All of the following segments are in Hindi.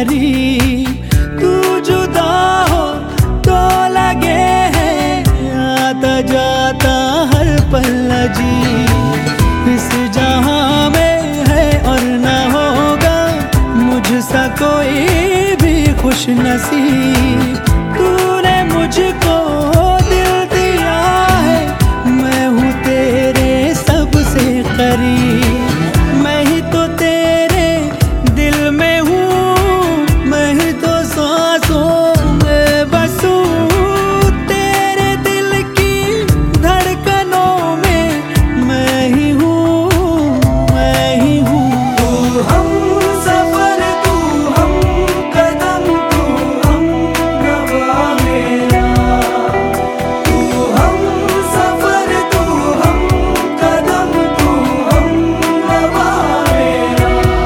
करीब। तू जुदा हो तो लगे है आता जाता हर पल अजीब। इस जहां में है और न होगा मुझसा कोई भी खुश नसीब। तूने मुझको दिल दिया है, मैं हूँ तेरे सबसे करीब। मैं ही तो तेरे दिल में हूँ, मैं ही तो सांसों में बसूं। तेरे दिल की धड़कनों में मैं ही हूँ, मैं ही हूँ। तू हम सफर, तू हम कदम, तू हम नवा मेरा। तू हम सफर, तू हम कदम, तू हम नवा मेरा।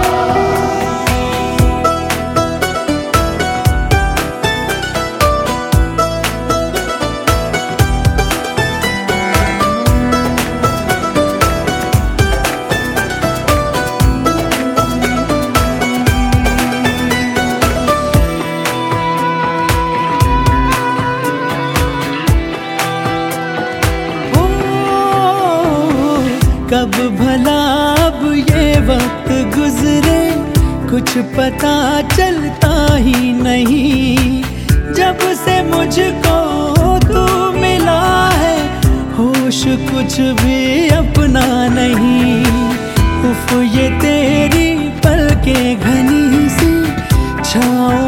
कब भला अब ये वक्त गुजरे कुछ पता चलता ही नहीं। जब से मुझको तू मिला है होश कुछ भी अपना नहीं। उफ ये तेरी पलकें घनी सी छाँव